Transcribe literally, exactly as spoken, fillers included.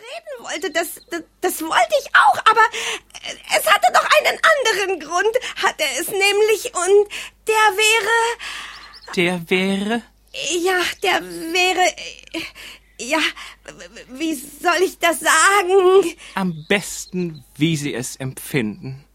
reden wollte, das, das, das wollte ich auch, aber es hatte doch einen anderen Grund, hat er es nämlich, und der wäre... Der wäre? Ja, der wäre... Ja, wie soll ich das sagen? Am besten, wie Sie es empfinden.